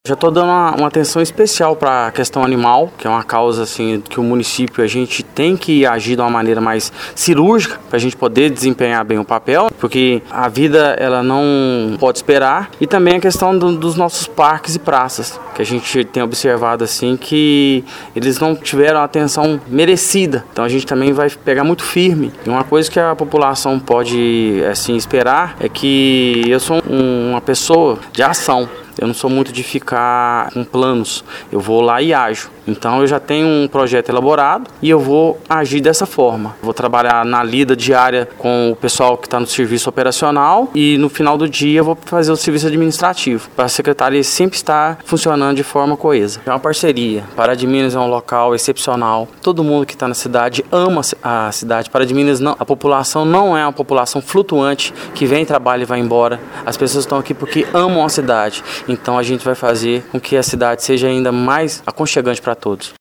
Já estou dando uma atenção especial para a questão animal, que é uma causa assim que o município a gente tem que agir de uma maneira mais cirúrgica para a gente poder desempenhar bem o papel, porque a vida ela não pode esperar, e também a questão dos nossos parques e praças, que a gente tem observado assim que eles não tiveram a atenção merecida. Então a gente também vai pegar muito firme. E uma coisa que a população pode assim esperar é que eu sou uma pessoa de ação. Eu não sou muito de ficar com planos, eu vou lá e ajo. Então eu já tenho um projeto elaborado e eu vou agir dessa forma. Vou trabalhar na lida diária com o pessoal que está no serviço operacional e no final do dia eu vou fazer o serviço administrativo, para a secretaria sempre estar funcionando de forma coesa. É uma parceria. Pará de Minas é um local excepcional. Todo mundo que está na cidade ama a cidade. Pará de Minas, a população não é uma população flutuante que vem, trabalha e vai embora. As pessoas estão aqui porque amam a cidade. Então a gente vai fazer com que a cidade seja ainda mais aconchegante para todos.